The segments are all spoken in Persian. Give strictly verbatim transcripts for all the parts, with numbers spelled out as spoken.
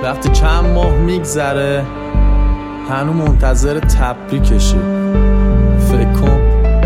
وقتی چند ماه میگذره هنو منتظر تبریکشی. فکر کن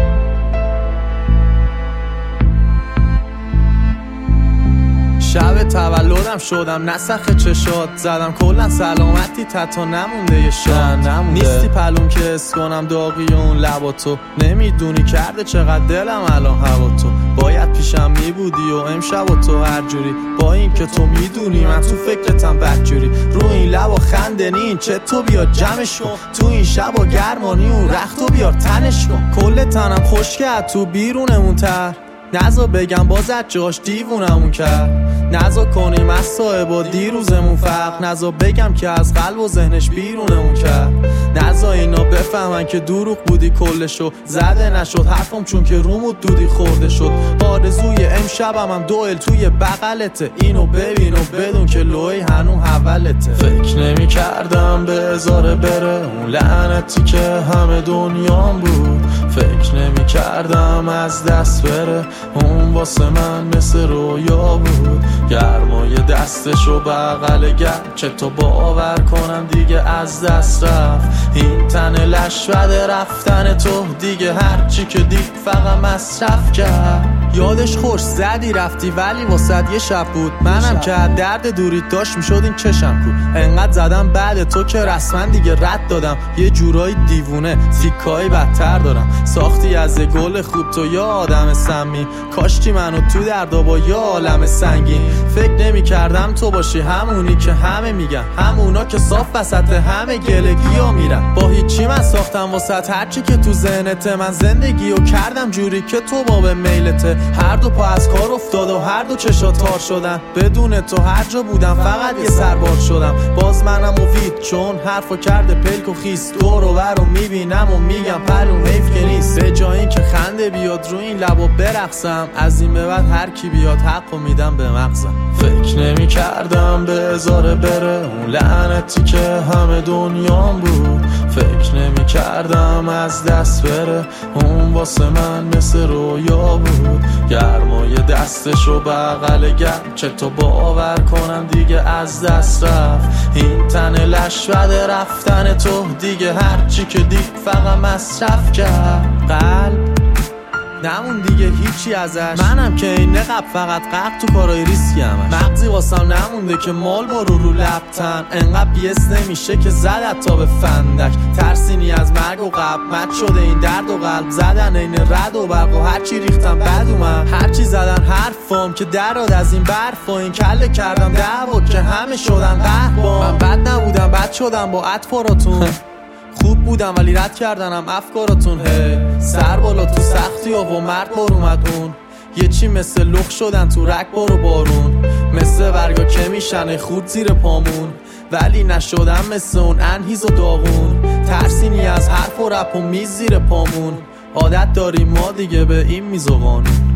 شب تولدم شدم نسخ چشات زدم کلا سلامتی تتا نمونده یه شاد نیستی پلوم که اس کنم داغی اون لبا تو نمیدونی کرده چقدر دلم الان هوا تو باید پیشم میبودی و امشب و تو هر جوری با این که تو میدونی من تو فکرتم بدجوری رو این لبا خنده نین چه تو بیا جمعش کن تو این شب و گرمانی اون رختو بیار تنش کن کل تنم خشکه تو بیرونمون تر نزا بگم بازت جاش دیوونمون کرد نزا کنیم از صاحبا دیروزمون فرق نزا بگم که از قلب و ذهنش بیرونمون کرد نزا اینا بفهمن که دروغ بودی کلشو زده نشد حرفم چون که رومود دودی خورده شد آرزوی امشبم هم دوئل توی بغلته اینو ببین و بدون که لوی هنو حولته فکر نمی کردم به ازاره بره اون لعنتی که همه دنیام بود فکر نمی کردم از دست بره اون واسه من مثل رویا بود گرمای دستشو بغل گرم چه تو باور کنم دیگه از دست رفت این تن لشوده رفتن تو دیگه هرچی که دید فقط مصرف کرد یادش خوش زدی رفتی ولی واسد یه شب بود منم که درد دوریت داشت میشد این چشم کو انقدر زدم بعد تو که رسما دیگه رد دادم یه جورایی دیوونه تیکایی بدتر دارم ساختی از گل خوب تو یا آدم سمی کاشتی منو تو دردا با یا عالم سنگین فکر نمی کردم تو باشی همونی که همه میگن همونا که صاف وسط همه گلگی ها میرن با هیچی من ساختم واسط هرچی که تو ذهنته من زندگیو کردم جوری که تو باب میلته هر دو پا از کار افتاد و هر دو چشا تار شدن بدون تو هر جا بودم فقط یه سربار شدم باز منم مفید چون حرفو کرده پلک و خیست دور و بر رو میبینم و میگم پلوم حیف که نیست به جای این که خنده بیاد رو این لبو برقصم از این به بعد هر کی بیاد حقو میدم به مغزم فکر نمی کردم به ازاره بره اون لعنتی که همه دنیام بود فکر نمی کردم از دست بره اون واسه من مثل رویا بود گرمای دستشو بغل گرم چه تو باور کنم دیگه از دست رفت این تن لشوده رفتن تو دیگه هرچی که دید فقط مصرف کرد قلب نمون دیگه هیچی ازش منم که این نقب فقط قق تو کارای ریسکی همش مغزی واسم نمونده که مال بارو رو لبتن انقدر بیس نمیشه که زدت تا به فندک ترسینی از مرگ و قبل مد شده این درد و قلب زدن این رد و برق و هرچی ریختم بد اومد هرچی زدن حرفام که دراد از این برف و این کله کردم دعوا که همه شدن قهبا من بد نبودم بد شدم با اطفاراتون خوب بودم ولی رد کردنم افکاراتون هی سر بالا تو سختی و مرد بار اومد اون یه چی مثل لخ شدن تو رک بار و بارون مثل برگا که میشنه خود زیر پامون ولی نشدم مثل اون انهیز و داغون ترسینی از حرف و رپ و میز زیر پامون عادت داریم ما دیگه به این میز و قانون